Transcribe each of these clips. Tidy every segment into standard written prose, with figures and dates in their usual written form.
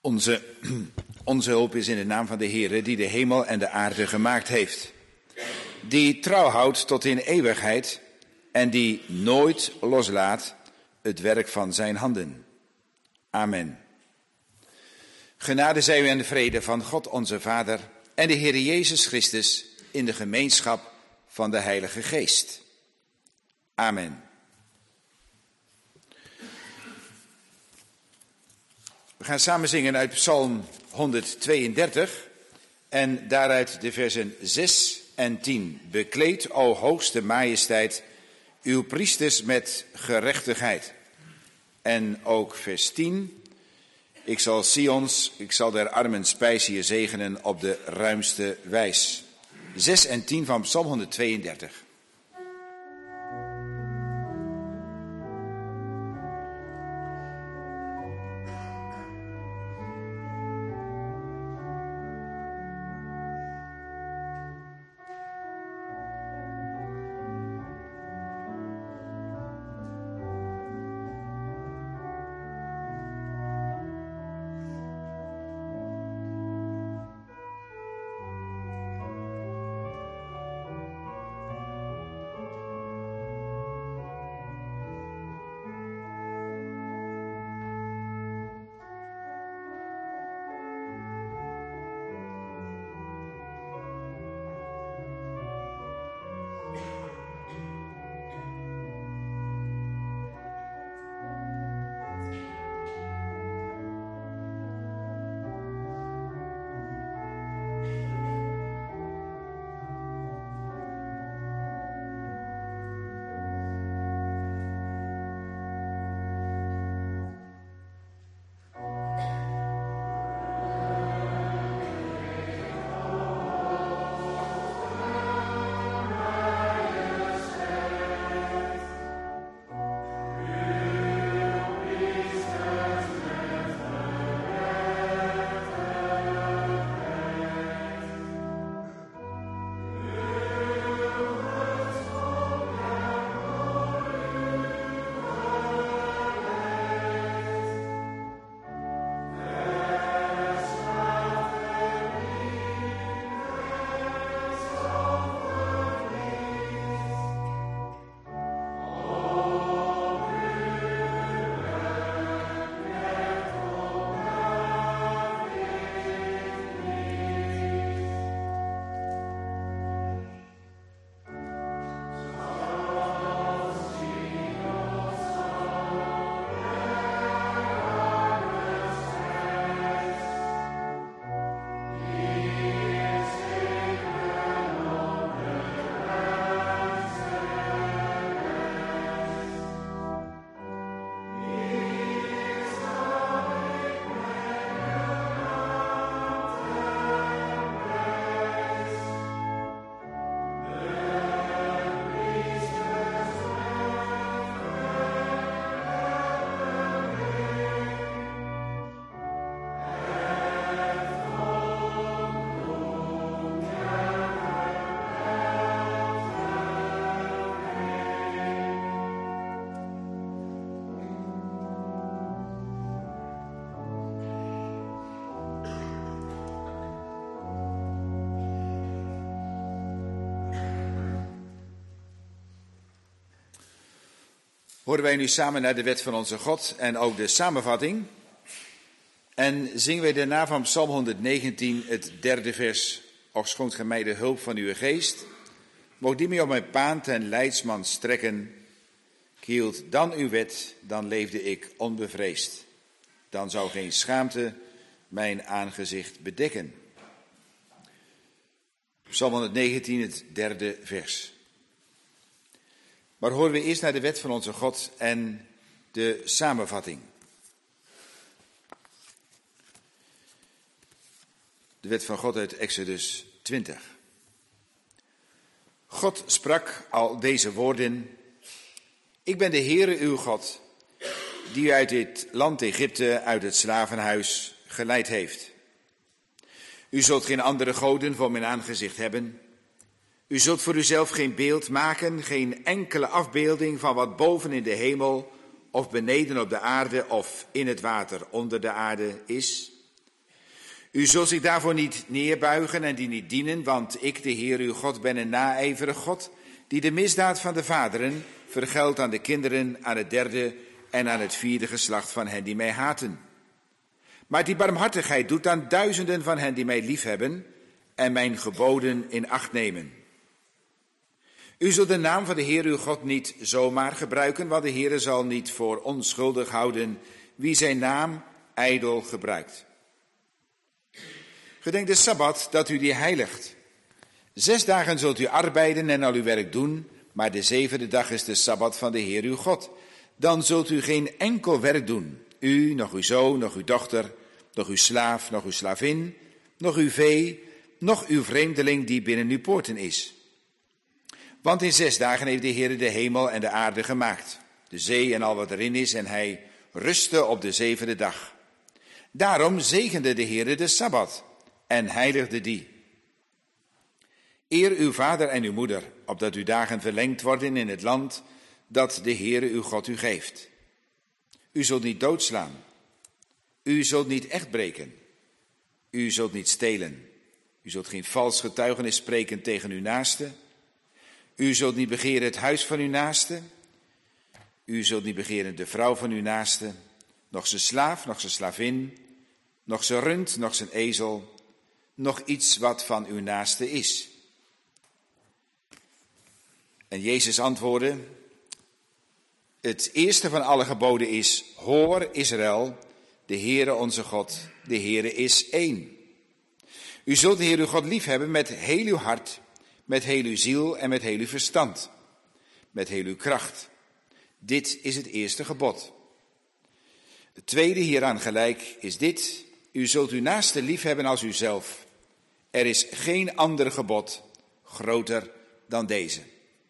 Onze hulp is in de naam van de Heere, die de hemel en de aarde gemaakt heeft. Die trouw houdt tot in eeuwigheid en die nooit loslaat het werk van zijn handen. Amen. Genade zij u en de vrede van God onze Vader en de Heere Jezus Christus in de gemeenschap van de Heilige Geest. Amen. We gaan samen zingen uit Psalm 132 en daaruit de versen 6 en 10. Bekleed, o hoogste majesteit, uw priesters met gerechtigheid. En ook vers 10. Ik zal der armen spijs hier zegenen op de ruimste wijs. 6 en 10 van Psalm 132. Horen wij nu samen naar de wet van onze God en ook de samenvatting. En zingen wij daarna van Psalm 119 het derde vers. Och schonk gij mij de hulp van uw geest. Mocht die mij op mijn paand en leidsman strekken. Hield dan uw wet, dan leefde ik onbevreesd. Dan zou geen schaamte mijn aangezicht bedekken. Psalm 119, het derde vers. Maar horen we eerst naar de wet van onze God en de samenvatting. De wet van God uit Exodus 20. God sprak al deze woorden. Ik ben de Heere uw God, die u uit dit land Egypte, uit het slavenhuis, geleid heeft. U zult geen andere goden voor mijn aangezicht hebben. U zult voor uzelf geen beeld maken, geen enkele afbeelding van wat boven in de hemel of beneden op de aarde of in het water onder de aarde is. U zult zich daarvoor niet neerbuigen en die niet dienen, want ik, de Heer uw God, ben een naijverig God, die de misdaad van de vaderen vergeldt aan de kinderen, aan het derde en aan het vierde geslacht van hen die mij haten. Maar die barmhartigheid doet aan duizenden van hen die mij liefhebben en mijn geboden in acht nemen. U zult de naam van de Heer uw God niet zomaar gebruiken, want de Heer zal niet voor onschuldig houden wie zijn naam ijdel gebruikt. Gedenk de Sabbat dat u die heiligt. 6 dagen zult u arbeiden en al uw werk doen, maar de 7e dag is de Sabbat van de Heer uw God. Dan zult u geen enkel werk doen, u, nog uw zoon, nog uw dochter, nog uw slaaf, nog uw slavin, nog uw vee, nog uw vreemdeling die binnen uw poorten is. Want in 6 dagen heeft de Heer de hemel en de aarde gemaakt, de zee en al wat erin is, en hij rustte op de 7e dag. Daarom zegende de Heer de Sabbat en heiligde die. Eer uw vader en uw moeder, opdat uw dagen verlengd worden in het land dat de Heere uw God u geeft. U zult niet doodslaan. U zult niet echt breken. U zult niet stelen. U zult geen vals getuigenis spreken tegen uw naaste. U zult niet begeren het huis van uw naaste. U zult niet begeren de vrouw van uw naaste, nog zijn slaaf, nog zijn slavin, nog zijn rund, nog zijn ezel, nog iets wat van uw naaste is. En Jezus antwoordde, het eerste van alle geboden is, hoor Israël, de Heere onze God, de Heere is één. U zult de Heer uw God liefhebben met heel uw hart, met heel uw ziel en met heel uw verstand, met heel uw kracht. Dit is het eerste gebod. Het tweede hieraan gelijk is dit, u zult uw naaste liefhebben als uzelf. Er is geen ander gebod groter dan deze.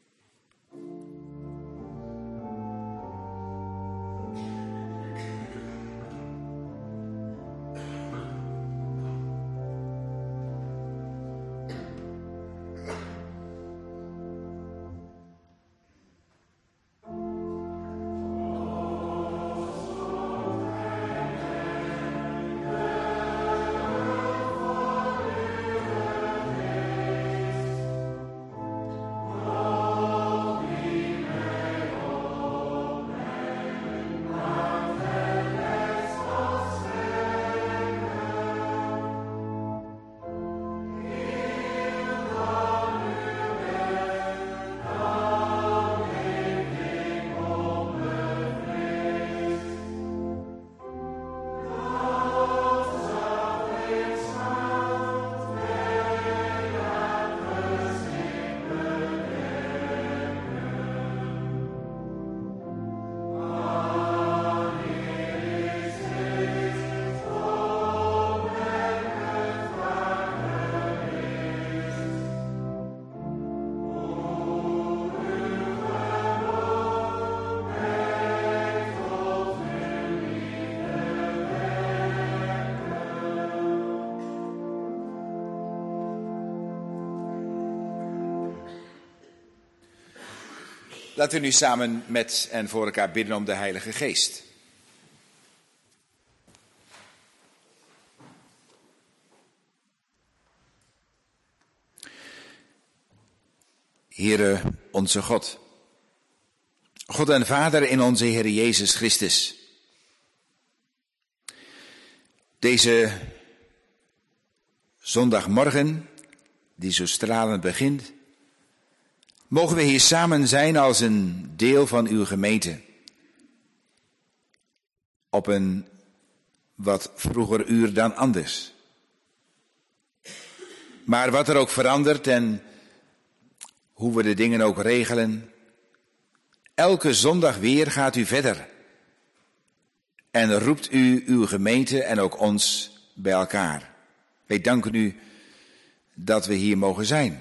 Laten we nu samen met en voor elkaar bidden om de Heilige Geest. Heere onze God, God en Vader in onze Heer Jezus Christus. Deze zondagmorgen, die zo stralend begint, mogen we hier samen zijn als een deel van uw gemeente. Op een wat vroeger uur dan anders. Maar wat er ook verandert en hoe we de dingen ook regelen, elke zondag weer gaat u verder. En roept u uw gemeente en ook ons bij elkaar. Wij danken u dat we hier mogen zijn.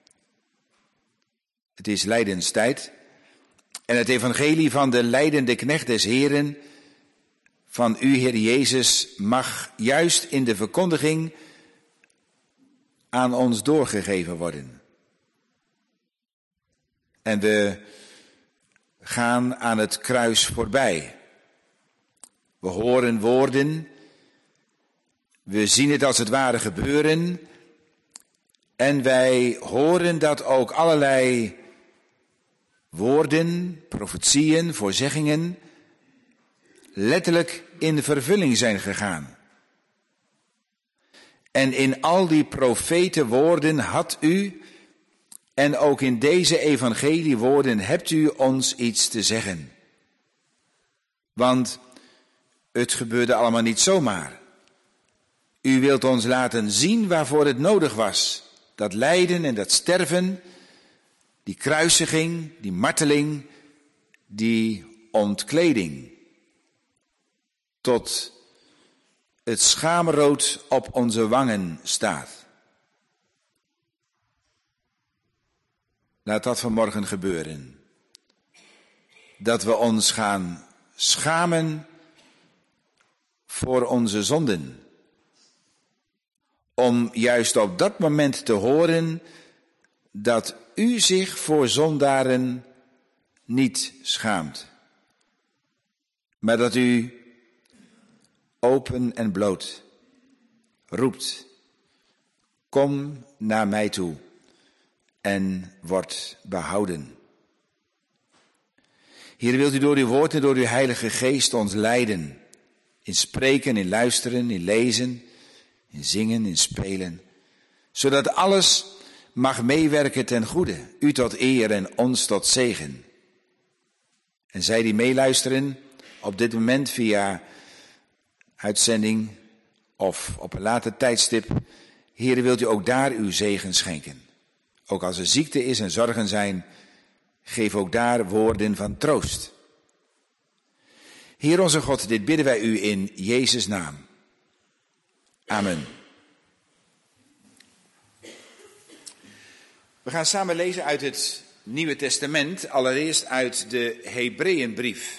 Het is lijdenstijd en het evangelie van de lijdende knecht des Heren, van u Heer Jezus, mag juist in de verkondiging aan ons doorgegeven worden. En we gaan aan het kruis voorbij. We horen woorden We zien het als het ware gebeuren en wij horen dat ook allerlei woorden, profetieën, voorzeggingen letterlijk in vervulling zijn gegaan. En in al die profetenwoorden had u, en ook in deze evangeliewoorden hebt u ons iets te zeggen. Want het gebeurde allemaal niet zomaar. U wilt ons laten zien waarvoor het nodig was. Dat lijden en dat sterven, die kruisiging, die marteling, die ontkleding. Tot het schaamrood op onze wangen staat. Laat dat vanmorgen gebeuren. Dat we ons gaan schamen voor onze zonden. Om juist op dat moment te horen dat u zich voor zondaren niet schaamt. Maar dat u open en bloot roept, kom naar mij toe en word behouden. Heer, wilt u door uw woord en door uw heilige geest ons leiden, in spreken, in luisteren, in lezen, in zingen, in spelen, zodat alles mag meewerken ten goede, u tot eer en ons tot zegen. En zij die meeluisteren op dit moment via uitzending of op een later tijdstip, Heer, wilt u ook daar uw zegen schenken. Ook als er ziekte is en zorgen zijn, geef ook daar woorden van troost. Heer onze God, dit bidden wij u in Jezus' naam. Amen. We gaan samen lezen uit het Nieuwe Testament, allereerst uit de Hebreeënbrief.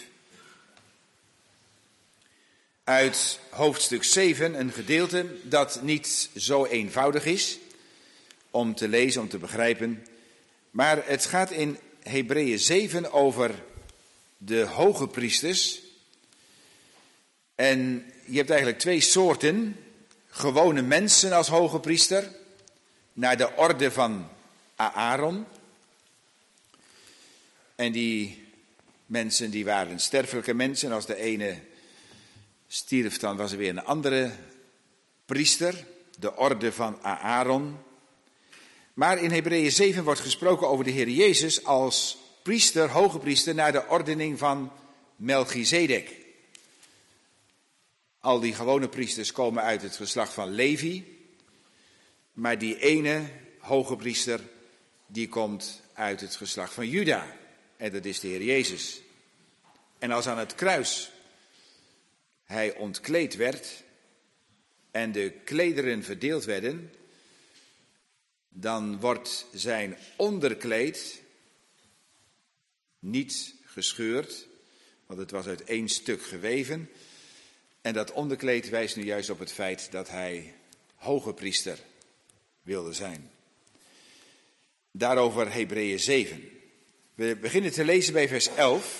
Uit hoofdstuk 7, een gedeelte dat niet zo eenvoudig is om te lezen, om te begrijpen. Maar het gaat in Hebreeën 7 over de hoge priesters. En je hebt eigenlijk twee soorten. Gewone mensen als hoge priester, naar de orde van Aaron. En die mensen die waren sterfelijke mensen. Als de ene stierf, dan was er weer een andere priester, de orde van Aaron. Maar in Hebreeën 7 wordt gesproken over de Heer Jezus als priester, hoge priester, naar de ordening van Melchizedek. Al die gewone priesters komen uit het geslacht van Levi, maar die ene hoge priester, die komt uit het geslacht van Juda. En dat is de Heer Jezus. En als aan het kruis hij ontkleed werd en de klederen verdeeld werden, dan wordt zijn onderkleed niet gescheurd, want het was uit één stuk geweven. En dat onderkleed wijst nu juist op het feit dat hij hoge priester wilde zijn. Daarover Hebreeën 7. We beginnen te lezen bij vers 11.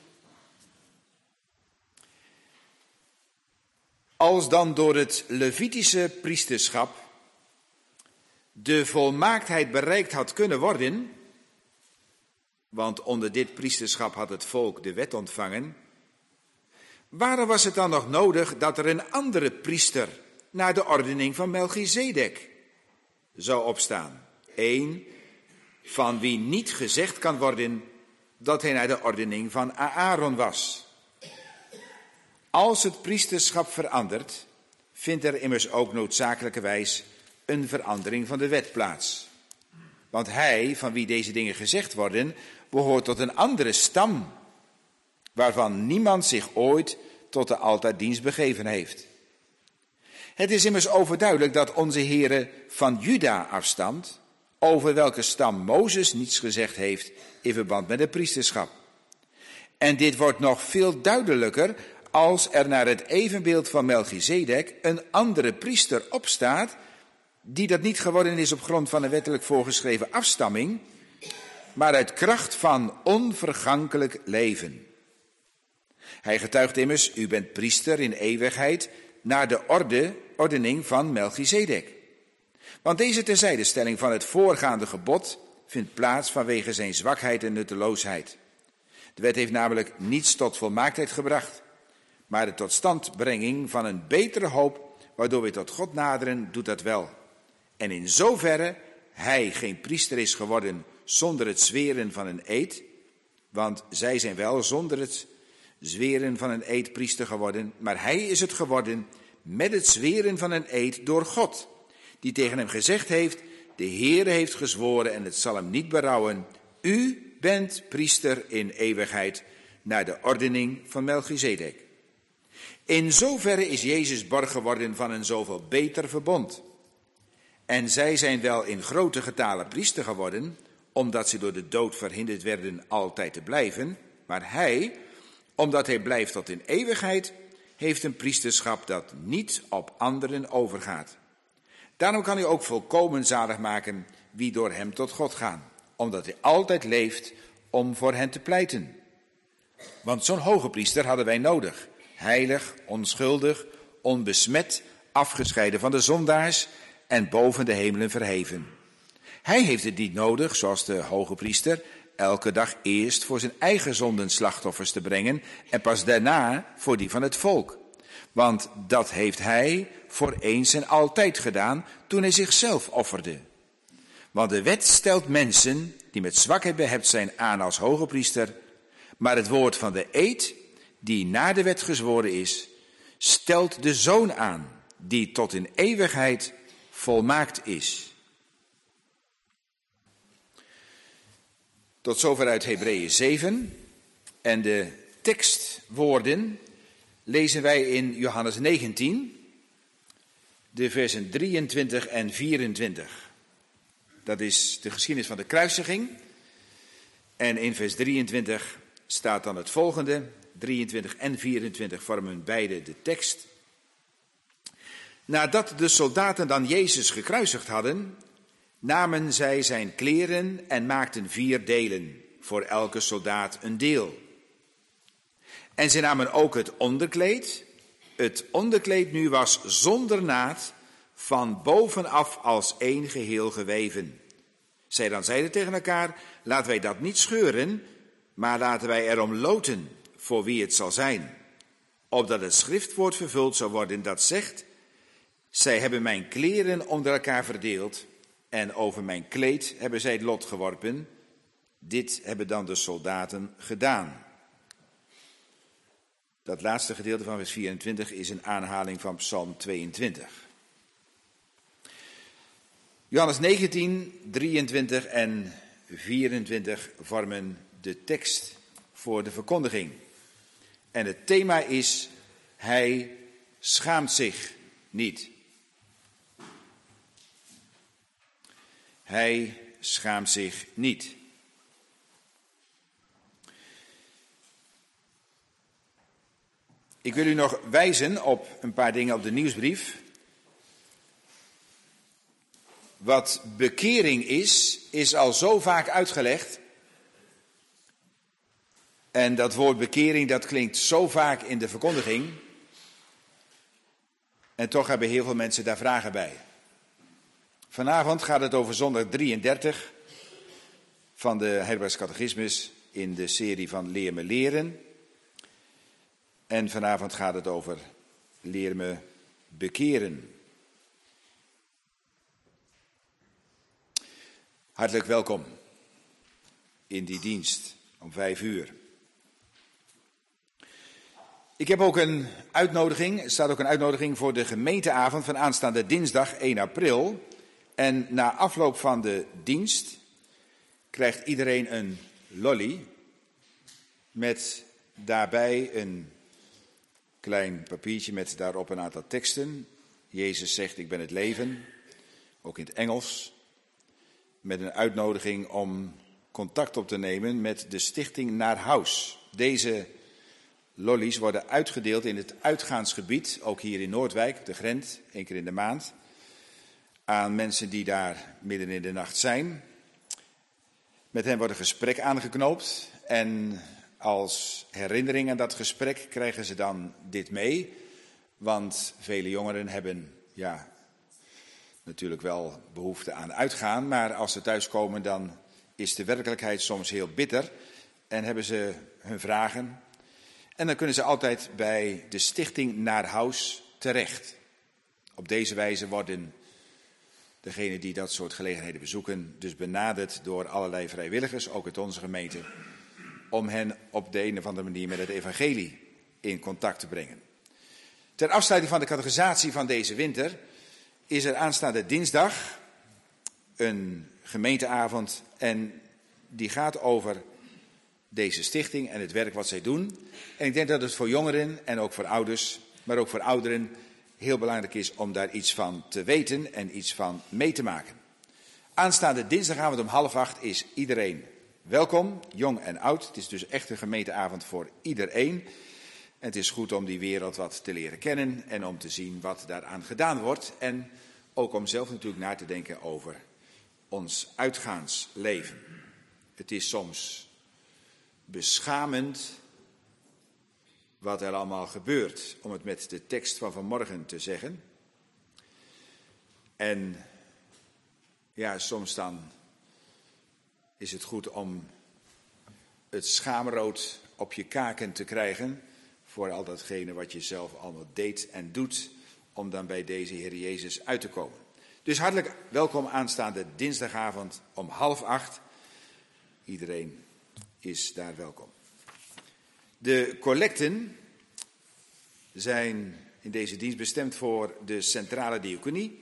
Als dan door het Levitische priesterschap de volmaaktheid bereikt had kunnen worden, want onder dit priesterschap had het volk de wet ontvangen, waarom was het dan nog nodig dat er een andere priester naar de ordening van Melchizedek zou opstaan? Eén van wie niet gezegd kan worden dat hij naar de ordening van Aaron was. Als het priesterschap verandert, vindt er immers ook noodzakelijkerwijs een verandering van de wet plaats. Want hij, van wie deze dingen gezegd worden, behoort tot een andere stam, waarvan niemand zich ooit tot de altaardienst begeven heeft. Het is immers overduidelijk dat onze Heere van Juda afstamt, over welke stam Mozes niets gezegd heeft in verband met het priesterschap. En dit wordt nog veel duidelijker als er naar het evenbeeld van Melchizedek een andere priester opstaat, die dat niet geworden is op grond van een wettelijk voorgeschreven afstamming, maar uit kracht van onvergankelijk leven. Hij getuigt immers, u bent priester in eeuwigheid naar de ordening van Melchizedek. Want deze terzijdestelling van het voorgaande gebod vindt plaats vanwege zijn zwakheid en nutteloosheid. De wet heeft namelijk niets tot volmaaktheid gebracht, maar de totstandbrenging van een betere hoop, waardoor we tot God naderen, doet dat wel. En in zoverre hij geen priester is geworden zonder het zweren van een eed, want zij zijn wel zonder het zweren van een eed priester geworden, maar hij is het geworden met het zweren van een eed door God, die tegen hem gezegd heeft: de Heere heeft gezworen en het zal hem niet berouwen. U bent priester in eeuwigheid naar de ordening van Melchizedek. In zoverre is Jezus borg geworden van een zoveel beter verbond. En zij zijn wel in grote getale priester geworden, omdat ze door de dood verhinderd werden altijd te blijven. Maar hij, omdat hij blijft tot in eeuwigheid, heeft een priesterschap dat niet op anderen overgaat. Daarom kan hij ook volkomen zalig maken wie door hem tot God gaan, omdat hij altijd leeft om voor hen te pleiten. Want zo'n hoge priester hadden wij nodig, heilig, onschuldig, onbesmet, afgescheiden van de zondaars en boven de hemelen verheven. Hij heeft het niet nodig, zoals de hoge priester, elke dag eerst voor zijn eigen zonden slachtoffers te brengen en pas daarna voor die van het volk. Want dat heeft hij voor eens en altijd gedaan toen hij zichzelf offerde. Want de wet stelt mensen die met zwakheid behept zijn aan als hoge priester, maar het woord van de eed, die na de wet gezworen is, stelt de Zoon aan, die tot in eeuwigheid volmaakt is. Tot zover uit Hebreeën 7. En de tekstwoorden lezen wij in Johannes 19, de versen 23 en 24. Dat is de geschiedenis van de kruisiging. En in vers 23 staat dan het volgende. 23 en 24 vormen beide de tekst. Nadat de soldaten dan Jezus gekruisigd hadden, namen zij zijn kleren en maakten 4 delen, voor elke soldaat een deel. En zij namen ook het onderkleed. Het onderkleed nu was zonder naad, van bovenaf als één geheel geweven. Zij dan zeiden tegen elkaar: laten wij dat niet scheuren, maar laten wij erom loten voor wie het zal zijn, opdat het schriftwoord vervuld zou worden dat zegt: zij hebben mijn kleren onder elkaar verdeeld en over mijn kleed hebben zij het lot geworpen. Dit hebben dan de soldaten gedaan. Dat laatste gedeelte van vers 24 is een aanhaling van Psalm 22. Johannes 19, 23 en 24 vormen de tekst voor de verkondiging. En het thema is: hij schaamt zich niet. Hij schaamt zich niet. Ik wil u nog wijzen op een paar dingen op de nieuwsbrief. Wat bekering is al zo vaak uitgelegd. En dat woord bekering, dat klinkt zo vaak in de verkondiging. En toch hebben heel veel mensen daar vragen bij. Vanavond gaat het over zondag 33 van de Heidelbergse Catechismus in de serie van Leer me leren. En vanavond gaat het over Leer me bekeren. Hartelijk welkom in die dienst om 5:00. Ik heb ook een uitnodiging, er staat ook een uitnodiging voor de gemeenteavond van aanstaande dinsdag 1 april. En na afloop van de dienst krijgt iedereen een lolly met daarbij een klein papiertje met daarop een aantal teksten. Jezus zegt: ik ben het leven, ook in het Engels. Met een uitnodiging om contact op te nemen met de stichting Naar Huis. Deze lollies worden uitgedeeld in het uitgaansgebied, ook hier in Noordwijk, de Grent, 1 keer in de maand. Aan mensen die daar midden in de nacht zijn. Met hen wordt een gesprek aangeknoopt en als herinnering aan dat gesprek krijgen ze dan dit mee. Want vele jongeren hebben natuurlijk wel behoefte aan uitgaan, maar als ze thuiskomen dan is de werkelijkheid soms heel bitter en hebben ze hun vragen. En dan kunnen ze altijd bij de stichting Naar Huis terecht. Op deze wijze worden degenen die dat soort gelegenheden bezoeken dus benaderd door allerlei vrijwilligers, ook uit onze gemeente, om hen op de een of andere manier met het evangelie in contact te brengen. Ter afsluiting van de catechisatie van deze winter is er aanstaande dinsdag een gemeenteavond en die gaat over deze stichting en het werk wat zij doen. En ik denk dat het voor jongeren en ook voor ouders, maar ook voor ouderen heel belangrijk is om daar iets van te weten en iets van mee te maken. Aanstaande dinsdagavond om 7:30 is iedereen welkom, jong en oud. Het is dus echt een gemeenteavond voor iedereen. En het is goed om die wereld wat te leren kennen en om te zien wat daaraan gedaan wordt. En ook om zelf natuurlijk na te denken over ons uitgaansleven. Het is soms beschamend wat er allemaal gebeurt, om het met de tekst van vanmorgen te zeggen. En soms dan is het goed om het schaamrood op je kaken te krijgen voor al datgene wat je zelf allemaal deed en doet, om dan bij deze Heer Jezus uit te komen. Dus hartelijk welkom aanstaande dinsdagavond om 7:30. Iedereen is daar welkom. De collecten zijn in deze dienst bestemd voor de centrale diaconie.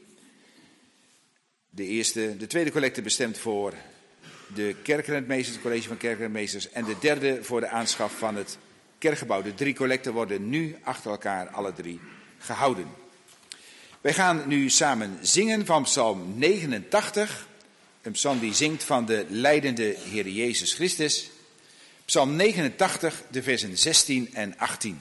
De tweede collecte bestemd voor de kerkrentmeesters, het college van kerkrentmeesters, en de derde voor de aanschaf van het kerkgebouw. De 3 collecten worden nu achter elkaar alle 3 gehouden. Wij gaan nu samen zingen van Psalm 89, een psalm die zingt van de lijdende Heer Jezus Christus. Psalm 89, de versen 16 en 18.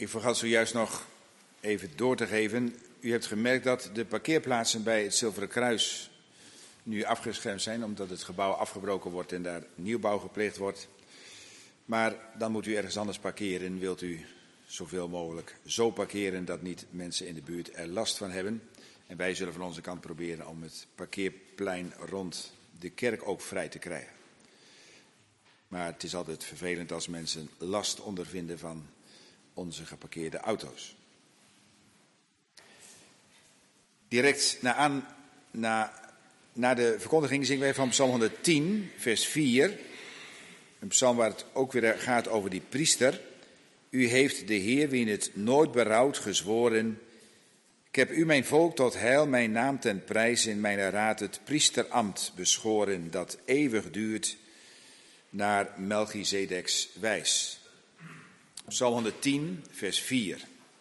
Ik vergat zojuist nog even door te geven. U hebt gemerkt dat de parkeerplaatsen bij het Zilveren Kruis nu afgeschermd zijn, omdat het gebouw afgebroken wordt en daar nieuwbouw gepleegd wordt. Maar dan moet u ergens anders parkeren. Wilt u zoveel mogelijk zo parkeren dat niet mensen in de buurt er last van hebben. En wij zullen van onze kant proberen om het parkeerplein rond de kerk ook vrij te krijgen. Maar het is altijd vervelend als mensen last ondervinden van onze geparkeerde auto's. Direct na de verkondiging zingen wij van Psalm 110, vers 4. Een psalm waar het ook weer gaat over die priester. U heeft de Heer, wien het nooit berouwt, gezworen. Ik heb u, mijn volk, tot heil, mijn naam ten prijs, in mijn raad het priesterambt beschoren, dat eeuwig duurt, naar Melchizedeks wijs. Psalm 110, vers 4.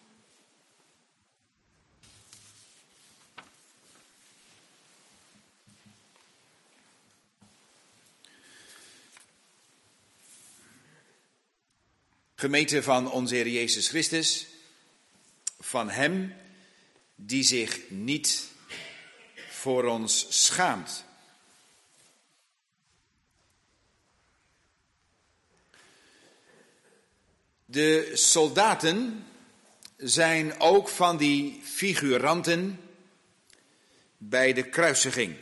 Gemeente van onze Heer Jezus Christus, van Hem die zich niet voor ons schaamt. De soldaten zijn ook van die figuranten bij de kruisiging.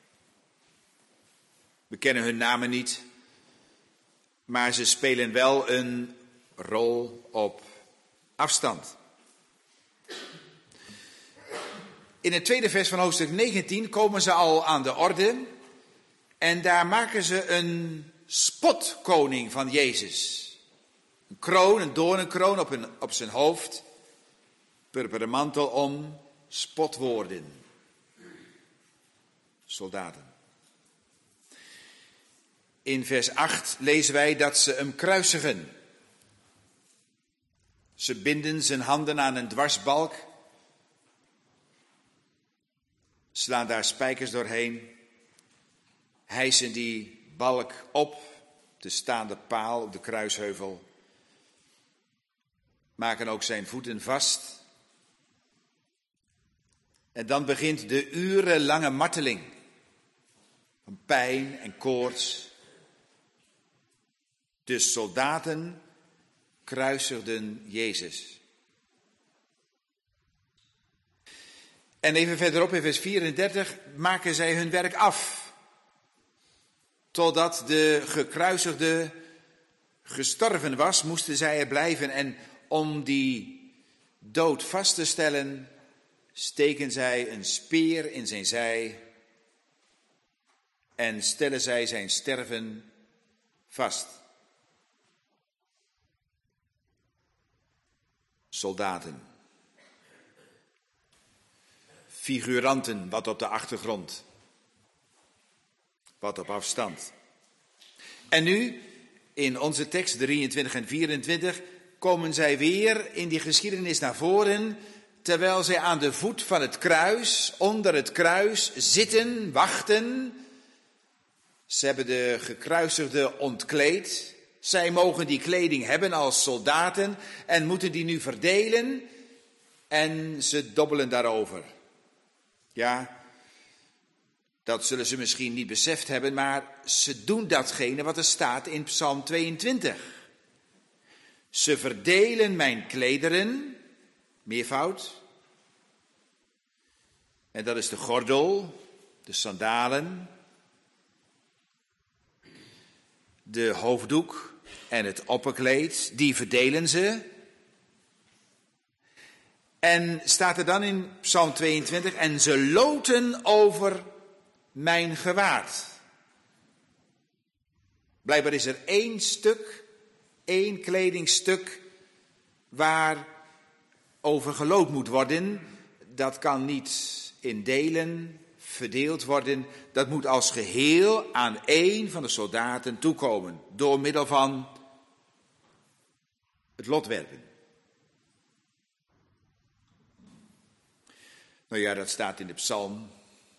We kennen hun namen niet, maar ze spelen wel een rol op afstand. In het tweede vers van hoofdstuk 19 komen ze al aan de orde en daar maken ze een spotkoning van Jezus. Een kroon, een doornenkroon op zijn hoofd, purperen mantel om, spotwoorden. Soldaten. In vers 8 lezen wij dat ze hem kruisigen. Ze binden zijn handen aan een dwarsbalk, slaan daar spijkers doorheen, hijsen die balk op de staande paal op de kruisheuvel, maken ook zijn voeten vast. En dan begint de urenlange marteling van pijn en koorts. De soldaten kruisigden Jezus. En even verderop in vers 34 maken zij hun werk af. Totdat de gekruisigde gestorven was, moesten zij er blijven. En om die dood vast te stellen, steken zij een speer in zijn zij en stellen zij zijn sterven vast. Soldaten. Figuranten, wat op de achtergrond. Wat op afstand. En nu, in onze tekst 23 en 24, komen zij weer in die geschiedenis naar voren, terwijl zij aan de voet van het kruis, onder het kruis, zitten, wachten. Ze hebben de gekruisigde ontkleed. Zij mogen die kleding hebben als soldaten en moeten die nu verdelen en ze dobbelen daarover. Ja, dat zullen ze misschien niet beseft hebben, maar ze doen datgene wat er staat in Psalm 22. Ze verdelen mijn klederen, meervoud. En dat is de gordel, de sandalen, de hoofddoek en het opperkleed, die verdelen ze. En staat er dan in Psalm 22, en ze loten over mijn gewaad. Blijkbaar is er één kledingstuk waar over geloot moet worden. Dat kan niet in delen verdeeld worden. Dat moet als geheel aan één van de soldaten toekomen. Door middel van het lotwerpen. Nou ja, dat staat in de psalm.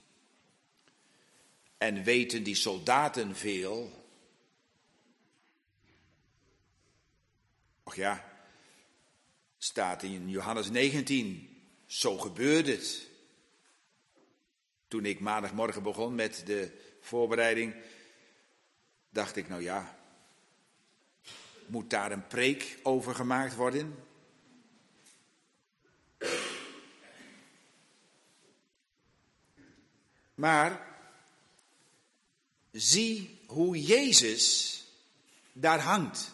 En weten die soldaten veel? Och ja, Staat in Johannes 19, zo gebeurde het. Toen ik maandagmorgen begon met de voorbereiding, dacht ik, nou ja, moet daar een preek over gemaakt worden? Maar zie hoe Jezus daar hangt.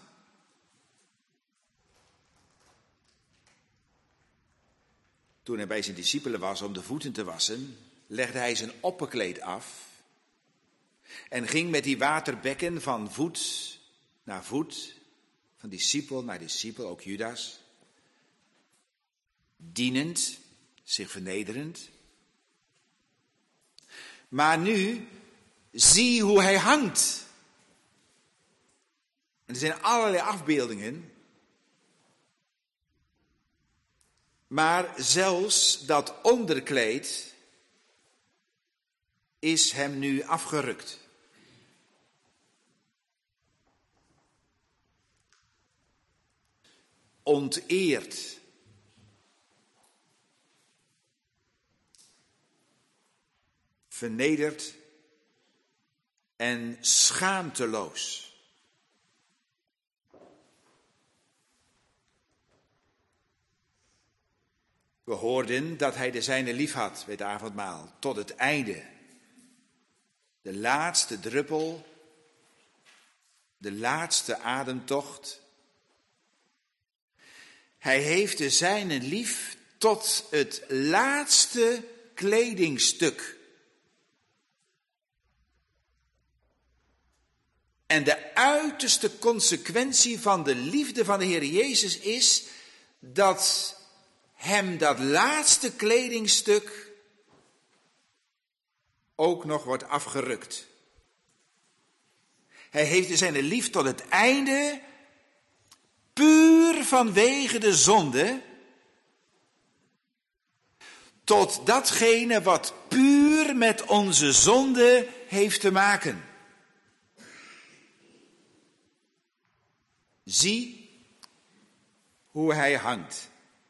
Toen hij bij zijn discipelen was om de voeten te wassen, legde hij zijn opperkleed af en ging met die waterbekken van voet naar voet, van discipel naar discipel, ook Judas, dienend, zich vernederend. Maar nu, zie hoe hij hangt. En er zijn allerlei afbeeldingen. Maar zelfs dat onderkleed is hem nu afgerukt. Onteerd. Vernederd en schaamteloos. We hoorden dat hij de zijne lief had bij het avondmaal, tot het einde. De laatste druppel, de laatste ademtocht. Hij heeft de zijne lief tot het laatste kledingstuk. En de uiterste consequentie van de liefde van de Heer Jezus is dat hem dat laatste kledingstuk ook nog wordt afgerukt. Hij heeft de zijne lief tot het einde, puur vanwege de zonde, tot datgene wat puur met onze zonde heeft te maken. Zie hoe hij hangt.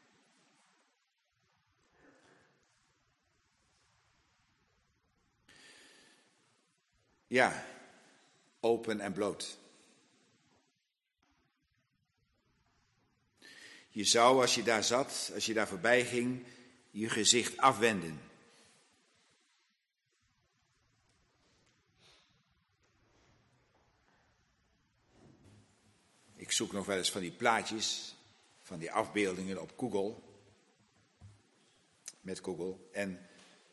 Ja, open en bloot. Je zou, als je daar zat, als je daar voorbij ging, je gezicht afwenden. Ik zoek nog wel eens van die plaatjes, van die afbeeldingen op Google, met Google. En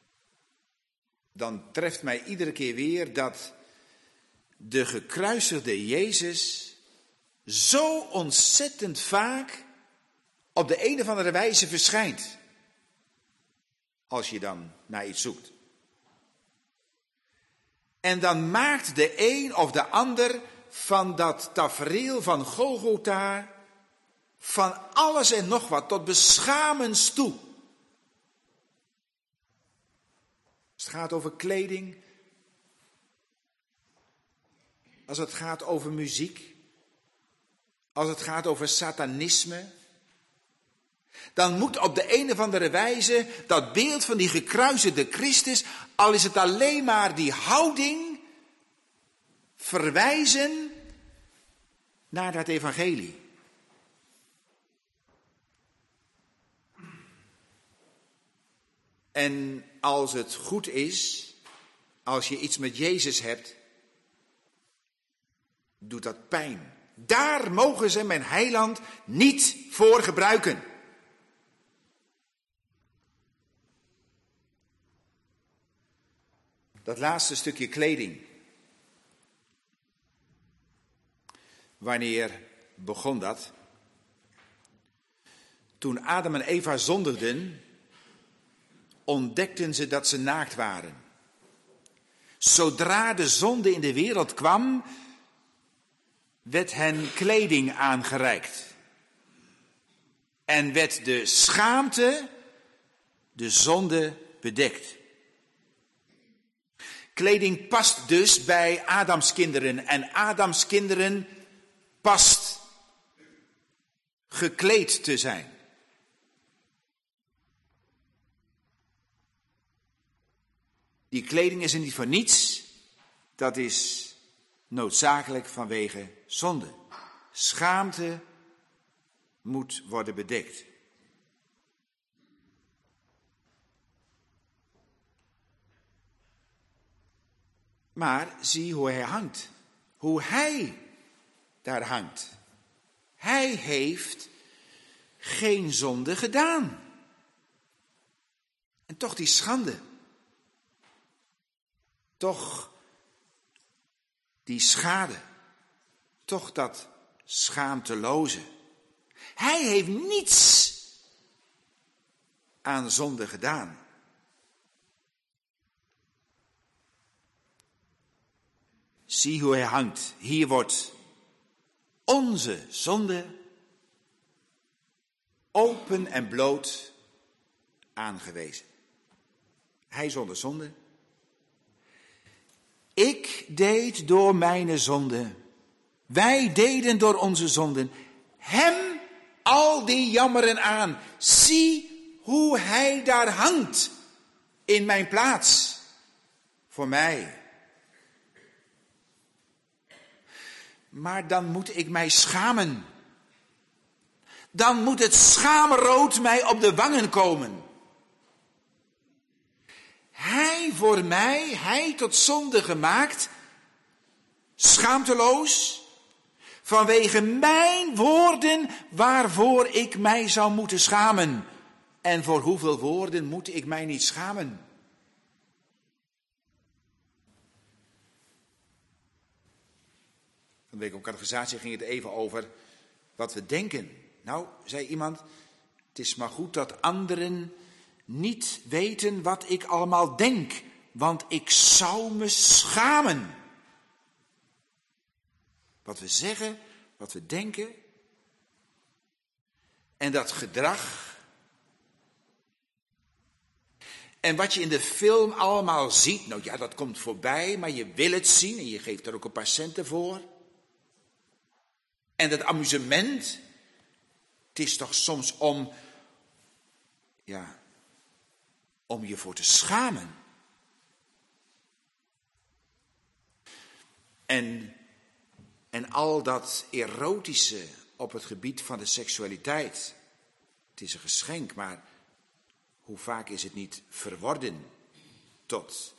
dan treft mij iedere keer weer dat de gekruisigde Jezus zo ontzettend vaak op de een of andere wijze verschijnt. Als je dan naar iets zoekt. En dan maakt de een of de ander van dat tafereel van Golgotha van alles en nog wat tot beschamens toe. Als het gaat over kleding, als het gaat over muziek, als het gaat over satanisme, dan moet op de een of andere wijze dat beeld van die gekruisigde Christus, al is het alleen maar die houding, verwijzen naar dat evangelie. En als het goed is, als je iets met Jezus hebt, doet dat pijn. Daar mogen ze mijn heiland niet voor gebruiken. Dat laatste stukje kleding. Wanneer begon dat? Toen Adam en Eva zondigden, ontdekten ze dat ze naakt waren. Zodra de zonde in de wereld kwam, werd hen kleding aangereikt. En werd de schaamte, de zonde, bedekt. Kleding past dus bij Adams kinderen. En Adams kinderen past gekleed te zijn. Die kleding is er niet voor niets. Dat is noodzakelijk vanwege zonde. Schaamte moet worden bedekt. Maar zie hoe hij hangt. Hoe hij daar hangt. Hij heeft geen zonde gedaan. En toch die schande. Toch die schade. Toch dat schaamteloze. Hij heeft niets aan zonde gedaan. Zie hoe hij hangt. Hier wordt onze zonde open en bloot aangewezen. Hij zonder zonde. Ik deed door mijn zonde. Wij deden door onze zonden hem al die jammeren aan. Zie hoe hij daar hangt in mijn plaats voor mij. Maar dan moet ik mij schamen. Dan moet het schaamrood mij op de wangen komen. Hij voor mij, hij tot zonde gemaakt, schaamteloos, vanwege mijn woorden waarvoor ik mij zou moeten schamen. En voor hoeveel woorden moet ik mij niet schamen? Van de week op catechisatie ging het even over wat we denken. Nou, zei iemand, het is maar goed dat anderen niet weten wat ik allemaal denk, want ik zou me schamen. Wat we zeggen, wat we denken en dat gedrag. En wat je in de film allemaal ziet, nou ja, dat komt voorbij, maar je wil het zien en je geeft er ook een paar centen voor. En dat amusement, het is toch soms om je voor te schamen. En al dat erotische op het gebied van de seksualiteit, het is een geschenk, maar hoe vaak is het niet verworden tot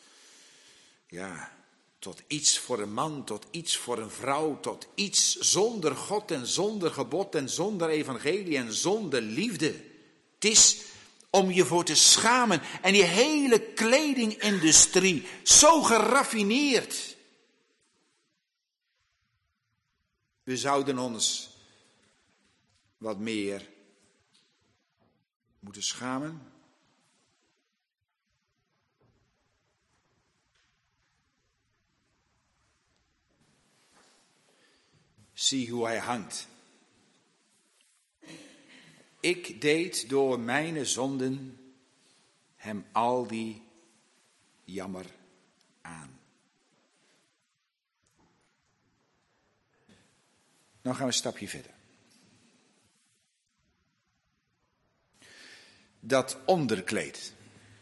iets voor een man, tot iets voor een vrouw, tot iets zonder God en zonder gebod en zonder evangelie en zonder liefde. Het is om je voor te schamen. En die hele kledingindustrie, zo geraffineerd. We zouden ons wat meer moeten schamen. Zie hoe hij hangt. Ik deed door mijn zonden hem al die jammer aan. Nou gaan we een stapje verder. Dat onderkleed.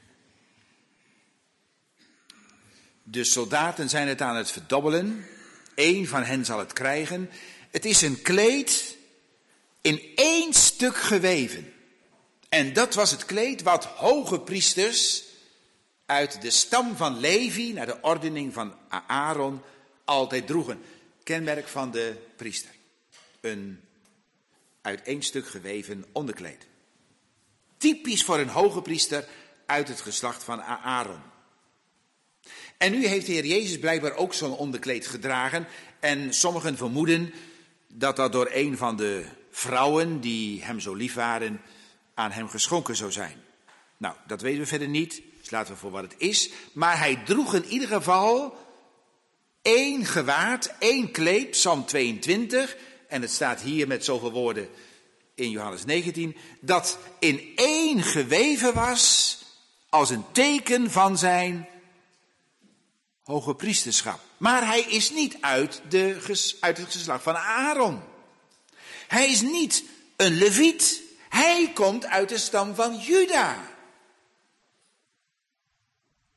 De soldaten zijn het aan het verdobbelen. Eén van hen zal het krijgen. Het is een kleed in één stuk geweven. En dat was het kleed wat hoge priesters uit de stam van Levi naar de ordening van Aaron altijd droegen. Kenmerk van de priester. Een uit één stuk geweven onderkleed. Typisch voor een hoge priester uit het geslacht van Aaron. En nu heeft de Heer Jezus blijkbaar ook zo'n onderkleed gedragen. En sommigen vermoeden dat dat door een van de vrouwen die hem zo lief waren aan hem geschonken zou zijn. Nou, dat weten we verder niet, dus laten we voor wat het is. Maar hij droeg in ieder geval één gewaad, één kleed, Psalm 22. En het staat hier met zoveel woorden in Johannes 19. Dat in één geweven was als een teken van zijn hoge priesterschap. Maar hij is niet uit het geslacht van Aaron. Hij is niet een leviet. Hij komt uit de stam van Juda.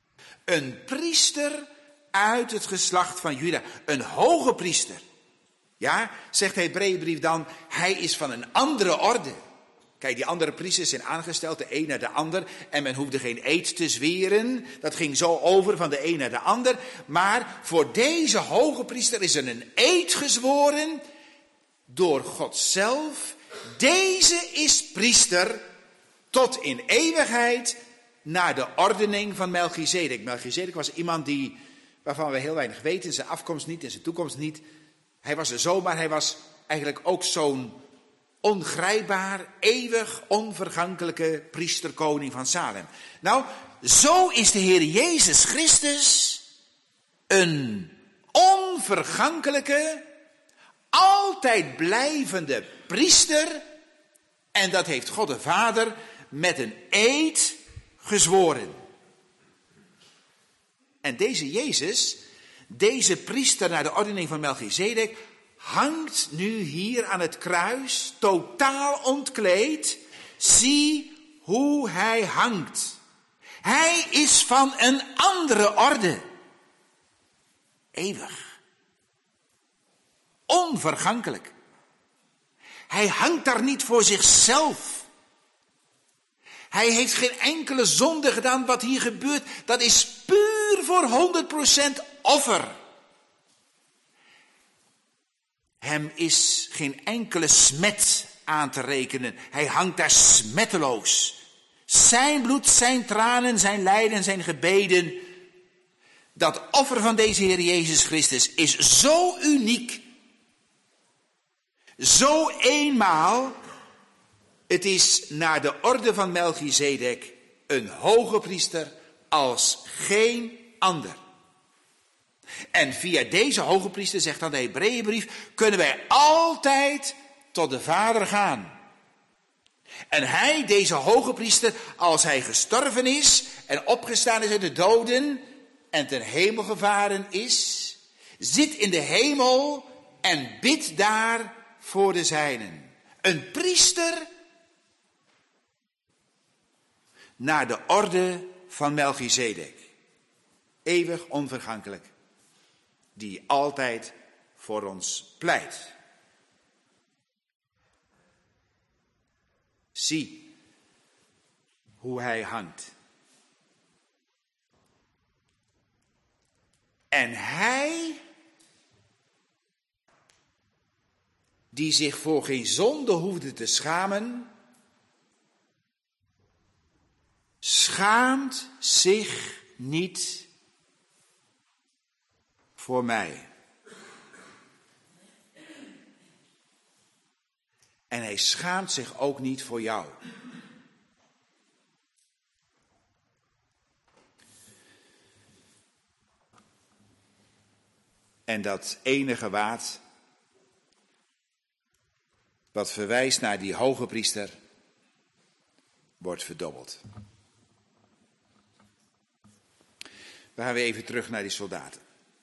Een priester uit het geslacht van Juda. Een hoge priester. Ja, zegt de Hebreeënbrief dan, hij is van een andere orde. Kijk, die andere priesters zijn aangesteld, de een naar de ander. En men hoefde geen eed te zweren. Dat ging zo over van de een naar de ander. Maar voor deze hoge priester is er een eed gezworen door God zelf. Deze is priester tot in eeuwigheid naar de ordening van Melchizedek. Melchizedek was iemand waarvan we heel weinig weten. Zijn afkomst niet en zijn toekomst niet. Hij was er zo, maar hij was eigenlijk ook zo'n ongrijpbaar, eeuwig, onvergankelijke priesterkoning van Salem. Nou, zo is de Heer Jezus Christus een onvergankelijke, altijd blijvende priester. En dat heeft God de Vader met een eed gezworen. En deze Jezus, deze priester naar de ordening van Melchizedek, hangt nu hier aan het kruis, totaal ontkleed. Zie hoe hij hangt. Hij is van een andere orde. Eeuwig. Onvergankelijk. Hij hangt daar niet voor zichzelf. Hij heeft geen enkele zonde gedaan. Wat hier gebeurt, dat is puur voor 100% offer. Hem is geen enkele smet aan te rekenen. Hij hangt daar smetteloos. Zijn bloed, zijn tranen, zijn lijden, zijn gebeden. Dat offer van deze Heer Jezus Christus is zo uniek. Zo eenmaal. Het is naar de orde van Melchizedek een hoge priester als geen ander. En via deze hoge priester, zegt dan de Hebreeënbrief, kunnen wij altijd tot de Vader gaan. En hij, deze hoge priester, als hij gestorven is en opgestaan is uit de doden en ten hemel gevaren is, zit in de hemel en bidt daar voor de zijnen. Een priester naar de orde van Melchizedek. Eeuwig onvergankelijk. Die altijd voor ons pleit. Zie hoe hij hangt. En hij, die zich voor geen zonde hoefde te schamen, schaamt zich niet voor mij. En hij schaamt zich ook niet voor jou. En dat ene gewaad, wat verwijst naar die hoge priester, wordt verdubbeld. We gaan weer even terug naar die soldaten.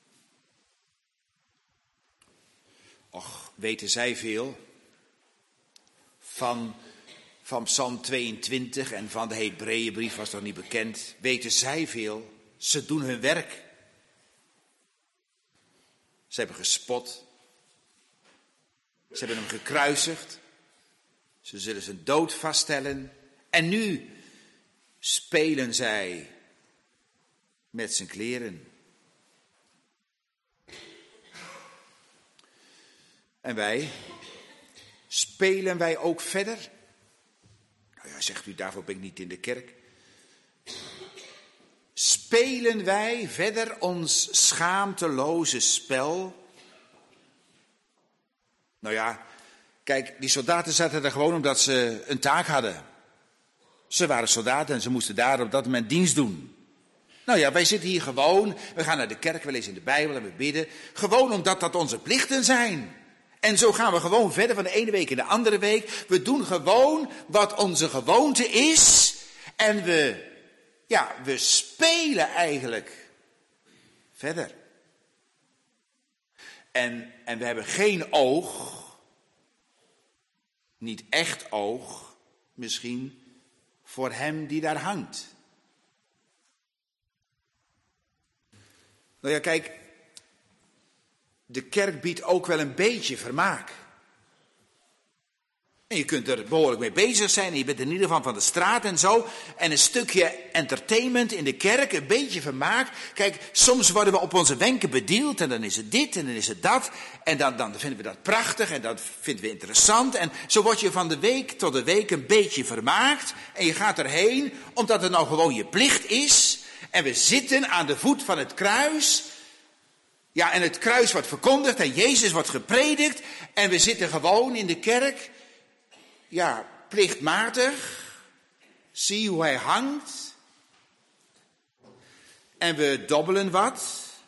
Och, weten zij veel van Psalm 22 en van de Hebreeënbrief, was toch niet bekend. Weten zij veel? Ze doen hun werk. Ze hebben gespot. Ze hebben hem gekruisigd. Ze zullen zijn dood vaststellen. En nu spelen zij met zijn kleren. En wij? Spelen wij ook verder? Nou ja, zegt u, daarvoor ben ik niet in de kerk. Spelen wij verder ons schaamteloze spel? Nou ja, kijk, die soldaten zaten er gewoon omdat ze een taak hadden. Ze waren soldaten en ze moesten daar op dat moment dienst doen. Nou ja, wij zitten hier gewoon, we gaan naar de kerk, we lezen in de Bijbel en we bidden. Gewoon omdat dat onze plichten zijn. En zo gaan we gewoon verder van de ene week in de andere week. We doen gewoon wat onze gewoonte is. En we spelen eigenlijk verder. En we hebben geen oog, niet echt oog, misschien, voor hem die daar hangt. Nou ja, kijk, de kerk biedt ook wel een beetje vermaak. En je kunt er behoorlijk mee bezig zijn. Je bent in ieder geval van de straat en zo. En een stukje entertainment in de kerk, een beetje vermaak. Kijk, soms worden we op onze wenken bedeeld en dan is het dit en dan is het dat. En dan vinden we dat prachtig en dat vinden we interessant. En zo word je van de week tot de week een beetje vermaakt. En je gaat erheen omdat het nou gewoon je plicht is. En we zitten aan de voet van het kruis. Ja, en het kruis wordt verkondigd en Jezus wordt gepredikt. En we zitten gewoon in de kerk. Ja, plichtmatig. Zie hoe hij hangt. En we dobbelen wat.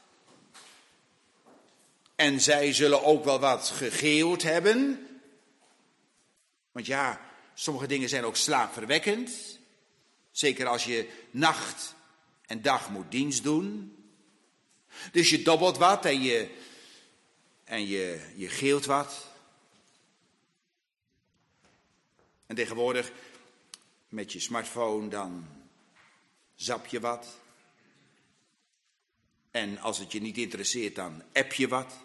En zij zullen ook wel wat gegeeuwd hebben. Want ja, sommige dingen zijn ook slaapverwekkend. Zeker als je nacht en dag moet dienst doen. Dus je dobbelt wat en je geeuwt wat. En tegenwoordig met je smartphone dan zap je wat. En als het je niet interesseert dan app je wat.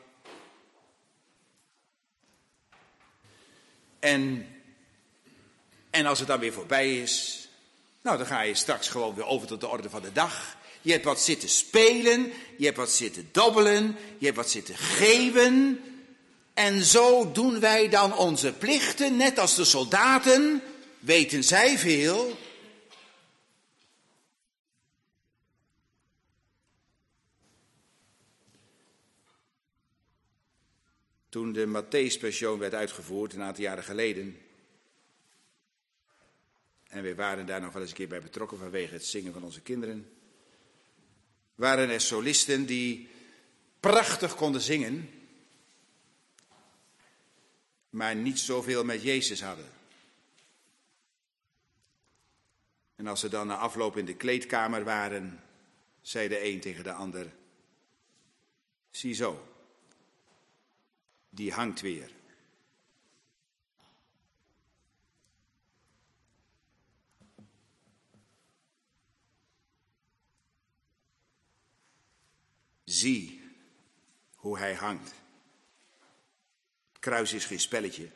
En als het dan weer voorbij is, nou dan ga je straks gewoon weer over tot de orde van de dag. Je hebt wat zitten spelen, je hebt wat zitten dobbelen, je hebt wat zitten geven. En zo doen wij dan onze plichten, net als de soldaten, weten zij veel. Toen de Matthäus-passion werd uitgevoerd, een aantal jaren geleden. En we waren daar nog wel eens een keer bij betrokken vanwege het zingen van onze kinderen. Waren er solisten die prachtig konden zingen, maar niet zoveel met Jezus hadden. En als ze dan na afloop in de kleedkamer waren, zei de een tegen de ander: ziezo, die hangt weer. Zie hoe hij hangt. Het kruis is geen spelletje.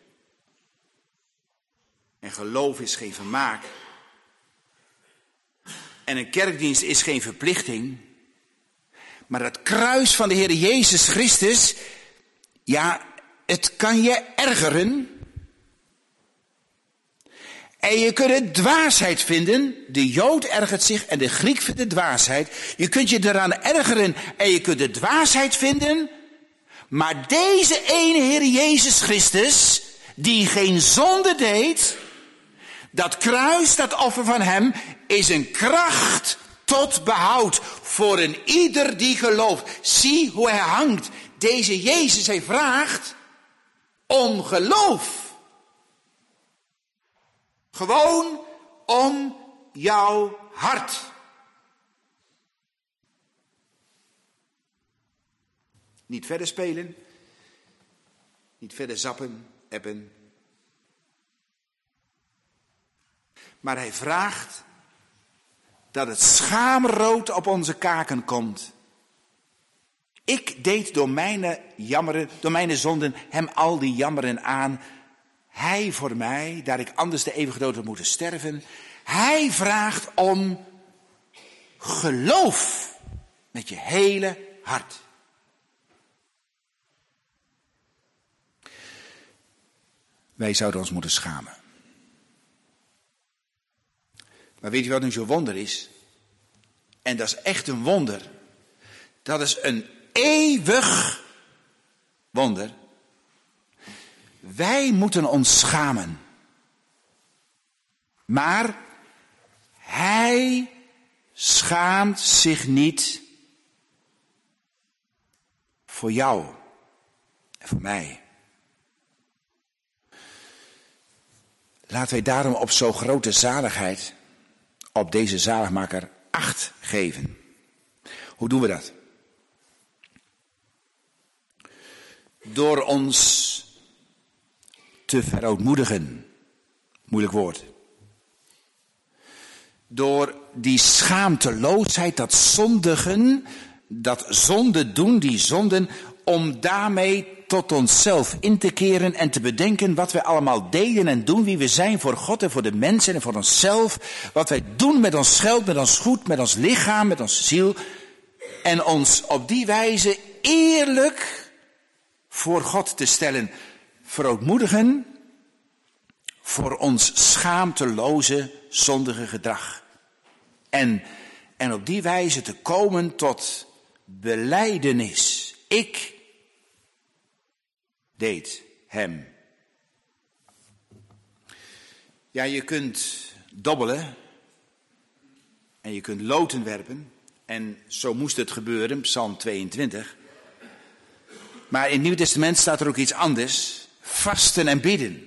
En geloof is geen vermaak. En een kerkdienst is geen verplichting. Maar het kruis van de Heer Jezus Christus, ja, het kan je ergeren. En je kunt het dwaasheid vinden. De Jood ergert zich en de Griek vindt het dwaasheid. Je kunt je eraan ergeren en je kunt de dwaasheid vinden. Maar deze ene Heer Jezus Christus, die geen zonde deed, dat kruis, dat offer van hem, is een kracht tot behoud voor een ieder die gelooft. Zie hoe hij hangt. Deze Jezus, hij vraagt om geloof. Gewoon om jouw hart. Niet verder spelen. Niet verder zappen, appen. Maar hij vraagt dat het schaamrood op onze kaken komt. Ik deed door mijn zonden hem al die jammeren aan. Hij voor mij, daar ik anders de eeuwige dood had moeten sterven. Hij vraagt om geloof met je hele hart. Wij zouden ons moeten schamen. Maar weet je wat nu zo'n wonder is? En dat is echt een wonder. Dat is een eeuwig wonder. Wij moeten ons schamen. Maar hij schaamt zich niet voor jou en voor mij. Laten wij daarom op zo'n grote zaligheid, op deze zaligmaker, acht geven. Hoe doen we dat? Door ons te verootmoedigen. Moeilijk woord. Door die schaamteloosheid, dat zondigen, dat zonde doen, die zonden, om daarmee tot onszelf in te keren en te bedenken wat wij allemaal deden en doen, wie we zijn voor God en voor de mensen en voor onszelf. Wat wij doen met ons geld, met ons goed, met ons lichaam, met onze ziel. En ons op die wijze eerlijk voor God te stellen. Verootmoedigen voor ons schaamteloze zondige gedrag. En op die wijze te komen tot belijdenis. Ik deed hem. Ja, je kunt dobbelen. En je kunt loten werpen. En zo moest het gebeuren, Psalm 22. Maar in het Nieuwe Testament staat er ook iets anders. Vasten en bidden.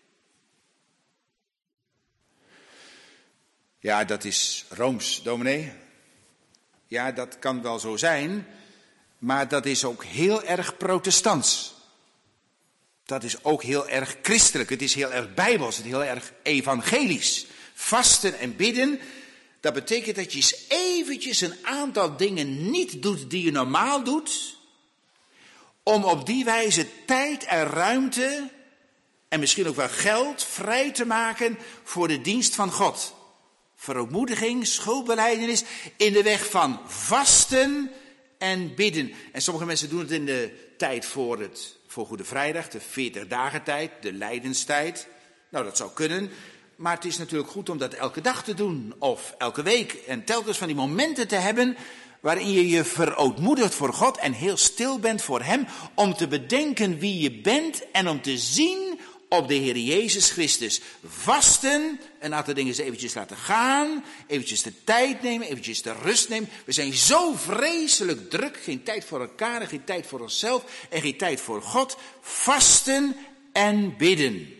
Ja, dat is Rooms, dominee. Ja, dat kan wel zo zijn. Maar dat is ook heel erg protestants. Dat is ook heel erg christelijk. Het is heel erg bijbels. Het is heel erg evangelisch. Vasten en bidden. Dat betekent dat je eens eventjes een aantal dingen niet doet die je normaal doet. Om op die wijze tijd en ruimte en misschien ook wel geld vrij te maken voor de dienst van God. Verootmoediging, schuldbelijdenis in de weg van vasten en bidden. En sommige mensen doen het in de tijd voor Goede Vrijdag, de 40 dagen tijd, de lijdenstijd. Nou, dat zou kunnen. Maar het is natuurlijk goed om dat elke dag te doen of elke week. En telkens van die momenten te hebben waarin je je verootmoedigt voor God en heel stil bent voor Hem. Om te bedenken wie je bent en om te zien op de Heer Jezus Christus. Vasten, een aantal dingen eens eventjes laten gaan. Eventjes de tijd nemen, eventjes de rust nemen. We zijn zo vreselijk druk. Geen tijd voor elkaar en geen tijd voor onszelf en geen tijd voor God. Vasten en bidden.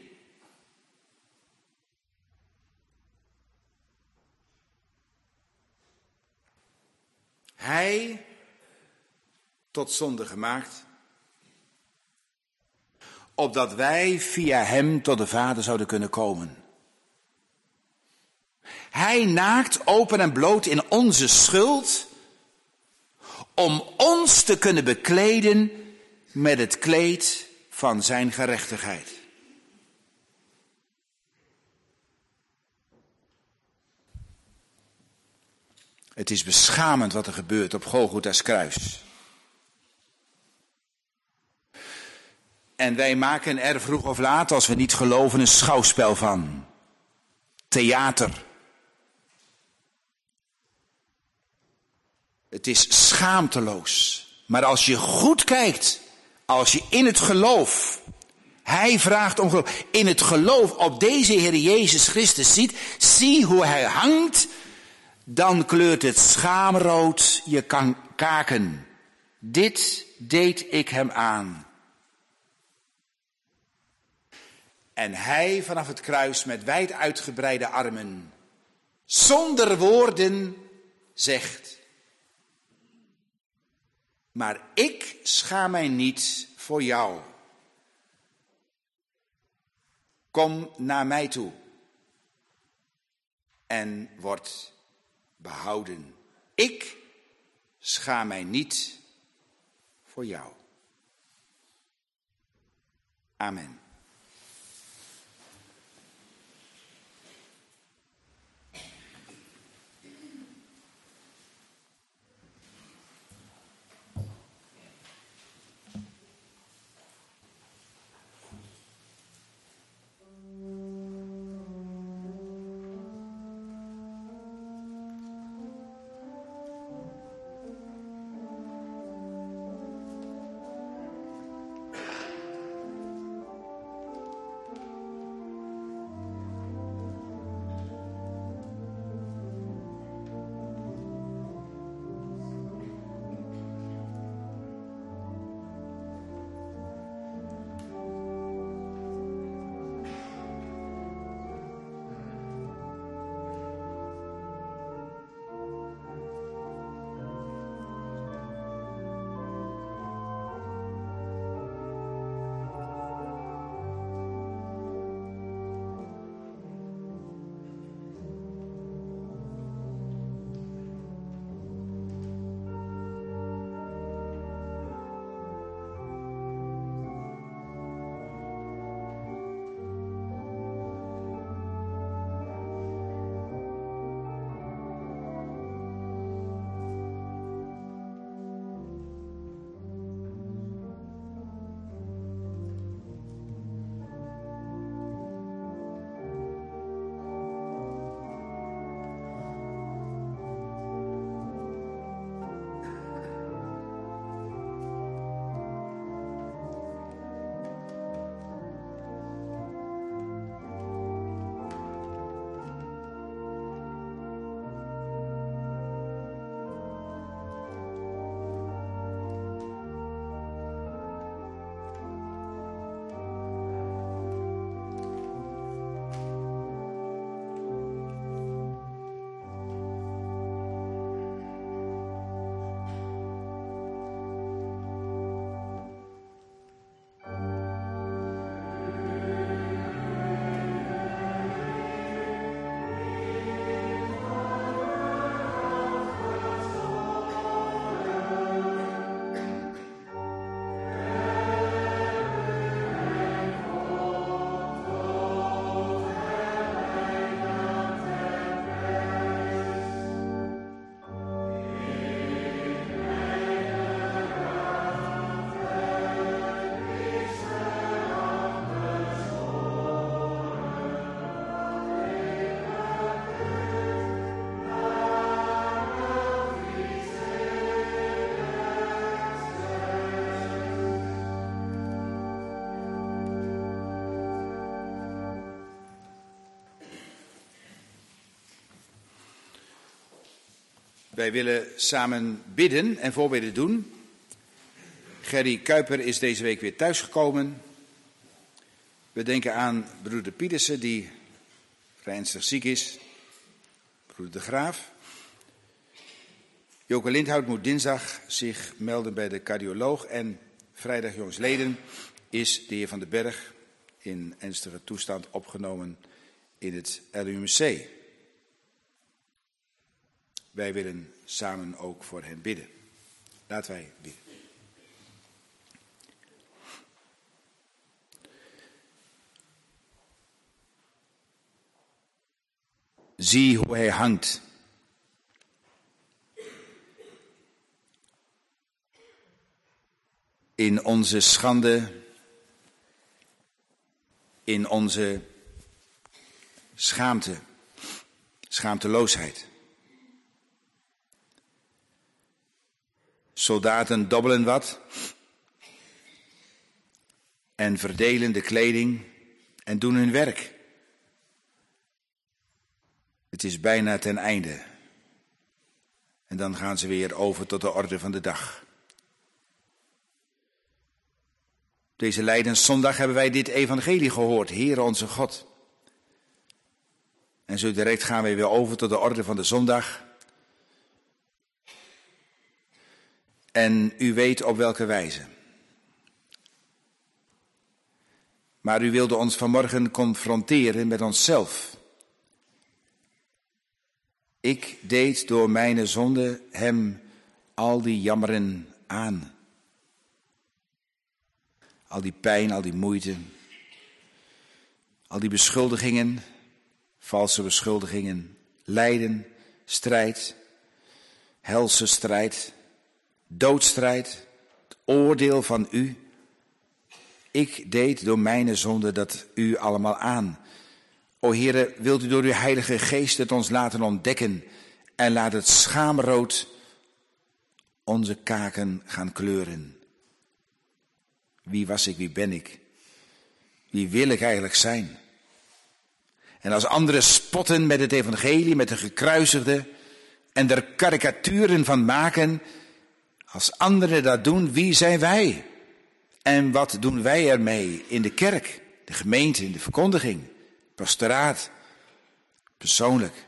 Hij, tot zonde gemaakt, opdat wij via hem tot de Vader zouden kunnen komen. Hij naakt, open en bloot in onze schuld, om ons te kunnen bekleden met het kleed van zijn gerechtigheid. Het is beschamend wat er gebeurt op Golgotha's kruis. En wij maken er vroeg of laat, als we niet geloven, een schouwspel van. Theater. Het is schaamteloos. Maar als je goed kijkt, als je in het geloof, hij vraagt om geloof, in het geloof op deze Heer Jezus Christus ziet, zie hoe hij hangt, dan kleurt het schaamrood je kaken. Dit deed ik hem aan. En hij vanaf het kruis met wijd uitgebreide armen, zonder woorden, zegt: maar ik schaam mij niet voor jou. Kom naar mij toe en word behouden. Ik schaam mij niet voor jou. Amen. Wij willen samen bidden en voorbeden doen. Gerry Kuiper is deze week weer thuisgekomen. We denken aan broeder Pietersen, die vrij ernstig ziek is. Broeder De Graaf. Joke Lindhout moet dinsdag zich melden bij de cardioloog. En vrijdag, jongsleden, is de heer Van den Berg in ernstige toestand opgenomen in het RUMC. Wij willen samen ook voor hen bidden. Laten wij bidden. Zie hoe hij hangt. In onze schande, in onze schaamte, schaamteloosheid. Soldaten dobbelen wat en verdelen de kleding en doen hun werk. Het is bijna ten einde. En dan gaan ze weer over tot de orde van de dag. Deze Lijdenszondag hebben wij dit evangelie gehoord, Heere onze God. En zo direct gaan wij weer over tot de orde van de zondag. En u weet op welke wijze. Maar u wilde ons vanmorgen confronteren met onszelf. Ik deed door mijn zonde hem al die jammeren aan. Al die pijn, al die moeite. Al die beschuldigingen, valse beschuldigingen. Lijden, strijd, helse strijd. Doodstrijd, het oordeel van u. Ik deed door mijn zonde dat u allemaal aan. O Heere, wilt u door uw heilige geest het ons laten ontdekken en laat het schaamrood onze kaken gaan kleuren. Wie was ik, wie ben ik? Wie wil ik eigenlijk zijn? En als anderen spotten met het evangelie, met de gekruisigde en er karikaturen van maken, als anderen dat doen, wie zijn wij? En wat doen wij ermee in de kerk, de gemeente, in de verkondiging, pastoraat, persoonlijk?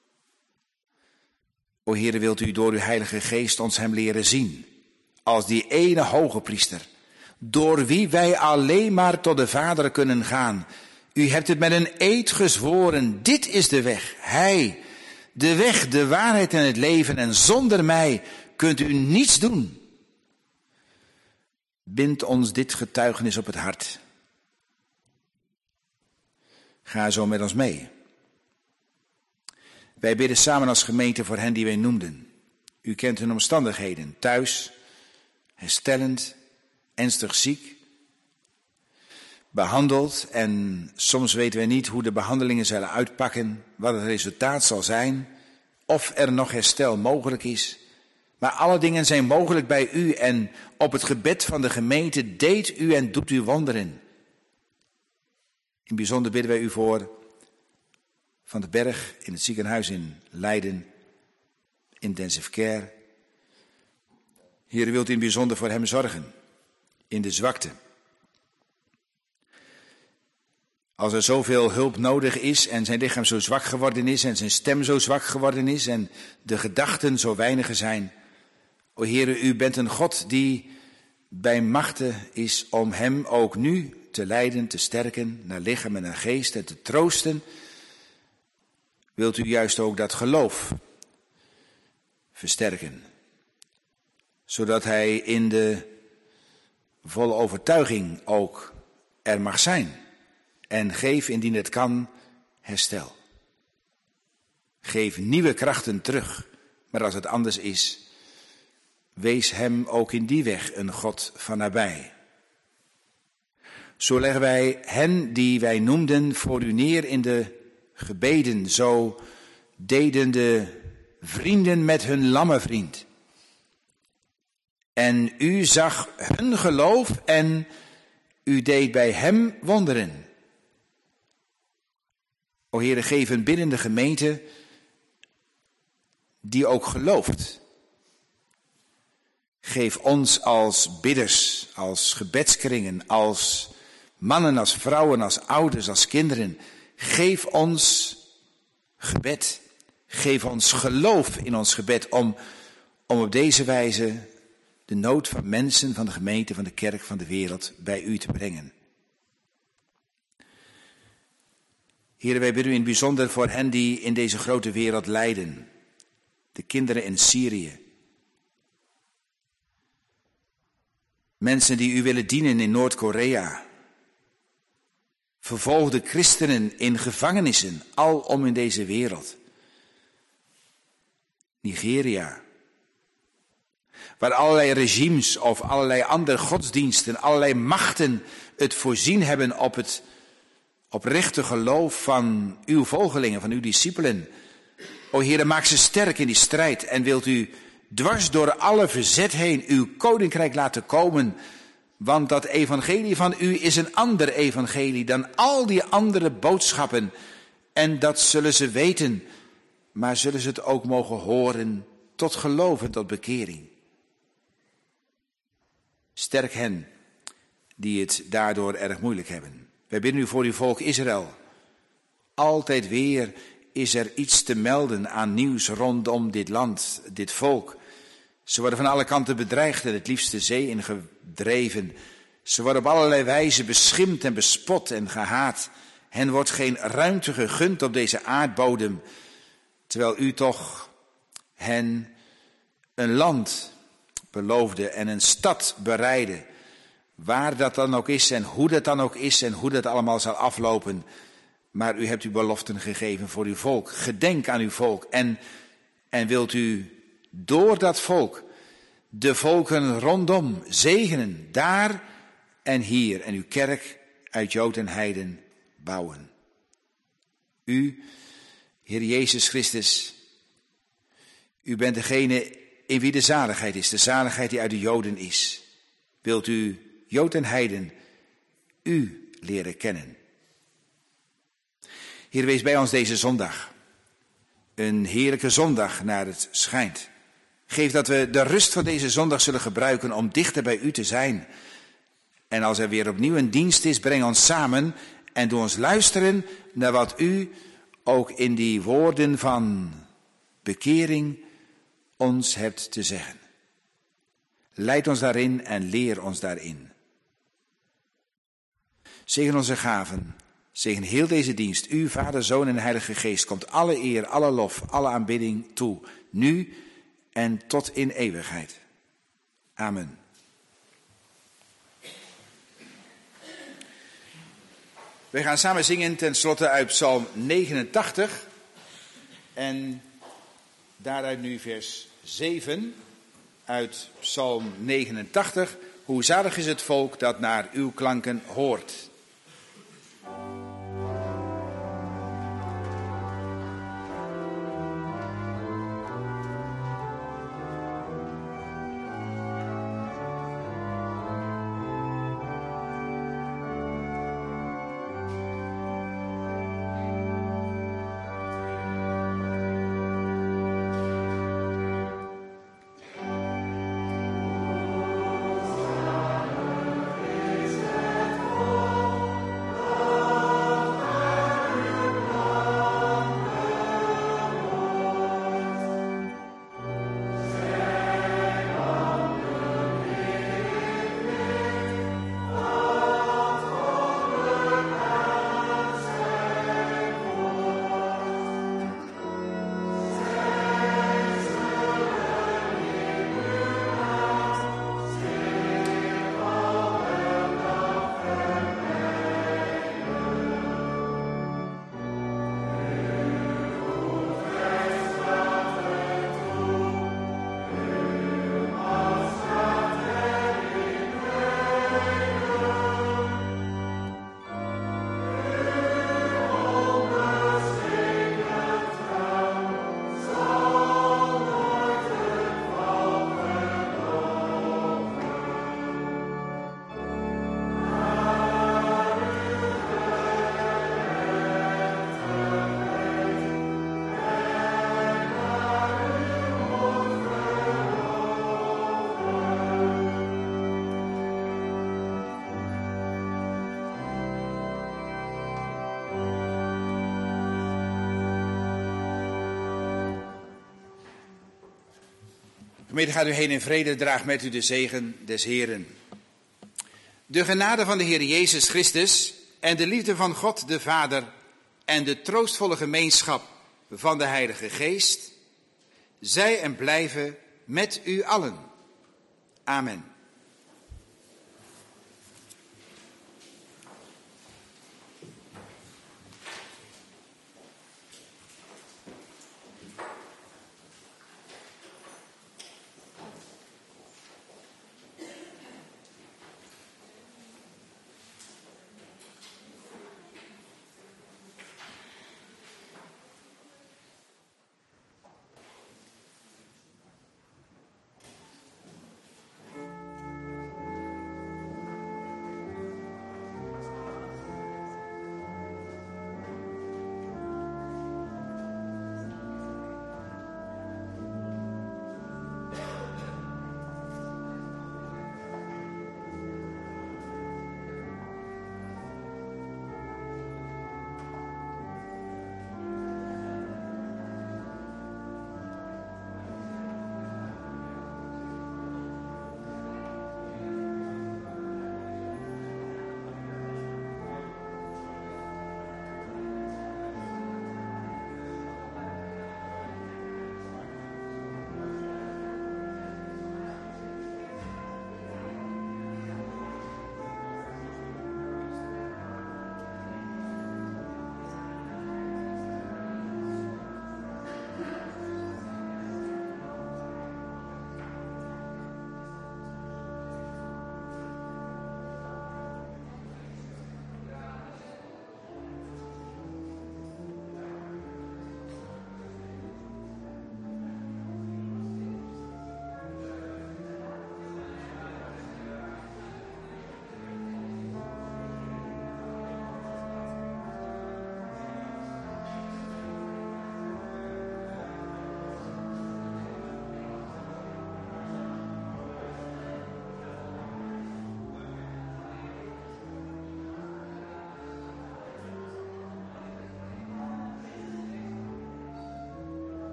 O Heere, wilt u door uw heilige geest ons hem leren zien, als die ene hoge priester, door wie wij alleen maar tot de Vader kunnen gaan. U hebt het met een eed gezworen, dit is de weg, hij, de weg, de waarheid en het leven, en zonder mij kunt u niets doen. Bind ons dit getuigenis op het hart. Ga zo met ons mee. Wij bidden samen als gemeente voor hen die wij noemden. U kent hun omstandigheden, thuis, herstellend, ernstig ziek, behandeld, en soms weten wij niet hoe de behandelingen zullen uitpakken, wat het resultaat zal zijn, of er nog herstel mogelijk is. Maar alle dingen zijn mogelijk bij u, en op het gebed van de gemeente deed u en doet u wonderen. In het bijzonder bidden wij u voor Van den Berg in het ziekenhuis in Leiden, intensive care. Heer, wilt u in het bijzonder voor hem zorgen, in de zwakte. Als er zoveel hulp nodig is en zijn lichaam zo zwak geworden is en zijn stem zo zwak geworden is en de gedachten zo weinig zijn. O Heere, u bent een God die bij machte is om hem ook nu te leiden, te sterken, naar lichaam en naar geest en te troosten. Wilt u juist ook dat geloof versterken, zodat hij in de volle overtuiging ook er mag zijn. En geef, indien het kan, herstel. Geef nieuwe krachten terug. Maar als het anders is, wees hem ook in die weg een God van nabij. Zo leggen wij hen die wij noemden voor u neer in de gebeden. Zo deden de vrienden met hun lamme vriend. En u zag hun geloof en u deed bij hem wonderen. O Heere, geef een biddende gemeente die ook gelooft. Geef ons als bidders, als gebedskringen, als mannen, als vrouwen, als ouders, als kinderen. Geef ons gebed. Geef ons geloof in ons gebed om op deze wijze de nood van mensen, van de gemeente, van de kerk, van de wereld bij u te brengen. Heer, wij bidden u in het bijzonder voor hen die in deze grote wereld lijden. De kinderen in Syrië. Mensen die u willen dienen in Noord-Korea. Vervolgde christenen in gevangenissen, alom in deze wereld. Nigeria. Waar allerlei regimes of allerlei andere godsdiensten, allerlei machten het voorzien hebben op het oprechte geloof van uw volgelingen, van uw discipelen. O Heere, maak ze sterk in die strijd en wilt u dwars door alle verzet heen uw koninkrijk laten komen. Want dat evangelie van u is een ander evangelie dan al die andere boodschappen. En dat zullen ze weten, maar zullen ze het ook mogen horen tot geloof en tot bekering. Sterk hen die het daardoor erg moeilijk hebben. Wij bidden u voor uw volk Israël. Altijd weer is er iets te melden aan nieuws rondom dit land, dit volk. Ze worden van alle kanten bedreigd en het liefst de zee ingedreven. Ze worden op allerlei wijze beschimpt en bespot en gehaat. Hen wordt geen ruimte gegund op deze aardbodem, terwijl u toch hen een land beloofde en een stad bereidde. Waar dat dan ook is en hoe dat dan ook is en hoe dat allemaal zal aflopen. Maar u hebt uw beloften gegeven voor uw volk. Gedenk aan uw volk en wilt u door dat volk de volken rondom zegenen, daar en hier, en uw kerk uit Jood en Heiden bouwen. U, Heer Jezus Christus, u bent degene in wie de zaligheid is, de zaligheid die uit de Joden is. Wilt u, Jood en Heiden, u leren kennen. Heer, wees bij ons deze zondag. Een heerlijke zondag naar het schijnt. Geef dat we de rust van deze zondag zullen gebruiken om dichter bij u te zijn. En als er weer opnieuw een dienst is, breng ons samen en doe ons luisteren naar wat u ook in die woorden van bekering ons hebt te zeggen. Leid ons daarin en leer ons daarin. Zegen onze gaven. Zegen heel deze dienst. U, Vader, Zoon en Heilige Geest, komt alle eer, alle lof, alle aanbidding toe. Nu en tot in eeuwigheid. Amen. We gaan samen zingen ten slotte uit Psalm 89. En daaruit nu vers 7 uit Psalm 89. Hoe zalig is het volk dat naar uw klanken hoort. Oh Gemeente, gaat u heen in vrede, draag met u de zegen des Heeren. De genade van de Heer Jezus Christus en de liefde van God de Vader en de troostvolle gemeenschap van de Heilige Geest, zij en blijven met u allen. Amen.